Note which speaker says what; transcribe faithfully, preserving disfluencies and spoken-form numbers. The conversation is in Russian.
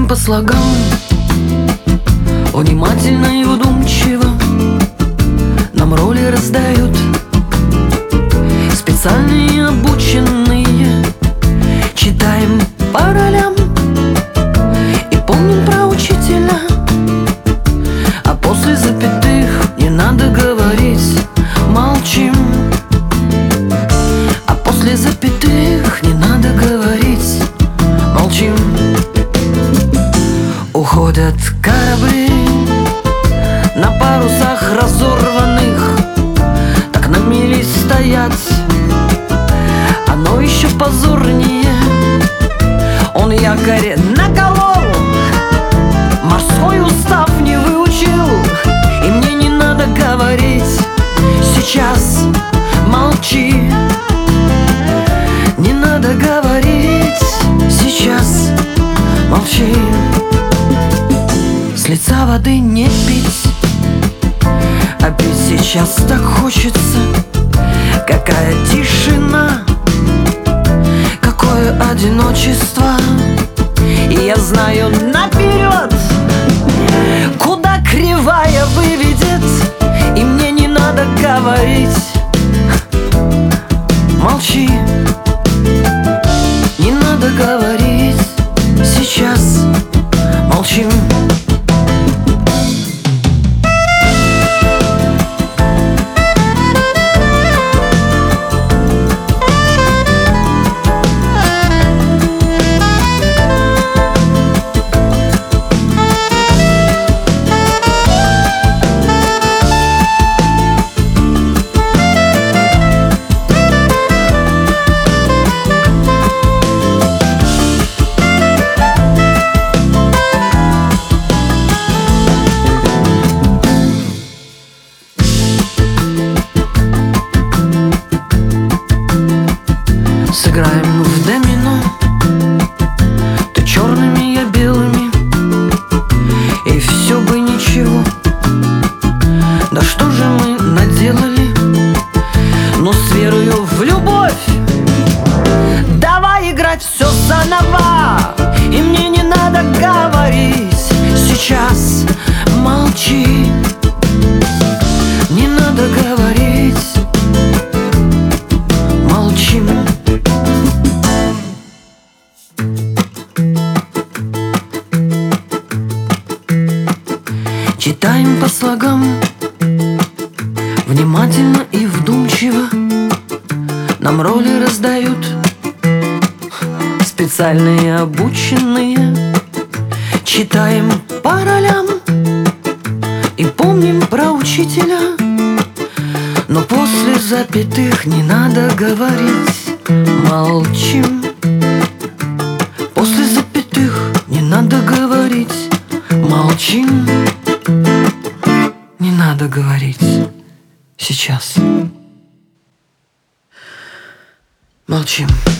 Speaker 1: по слогам, внимательно и вдумчиво нам роли раздают специальные обученные. Читаем по ролям и помним про учителя, а после запятых не надо говорить, молчим. А после запятых не надо говорить, молчим. Уходят корабли на парусах разорванных, так на мели стоят, оно еще позорнее. Он якорь наколол, морской устав не выучил, и мне не надо говорить сейчас, молчи. Не надо говорить сейчас, молчи. С лица воды не пить, а пить сейчас так хочется. Какая тишина, какое одиночество. И я знаю наперед, куда кривая выведет, и мне не надо говорить, молчи. Не надо говорить сейчас, молчим. Сыграем в домино, ты черными, я белыми, и все бы ничего. Да что же мы наделали? Но с верою в любовь давай играть все заново, и мне не надо говорить сейчас, молчи. Не надо говорить, молчим. Читаем по слогам, внимательно и вдумчиво нам роли раздают специальные обученные. Читаем по ролям и помним про учителя, но после запятых не надо говорить, молчим. После запятых не надо говорить, молчим. Не надо говорить сейчас, молчим.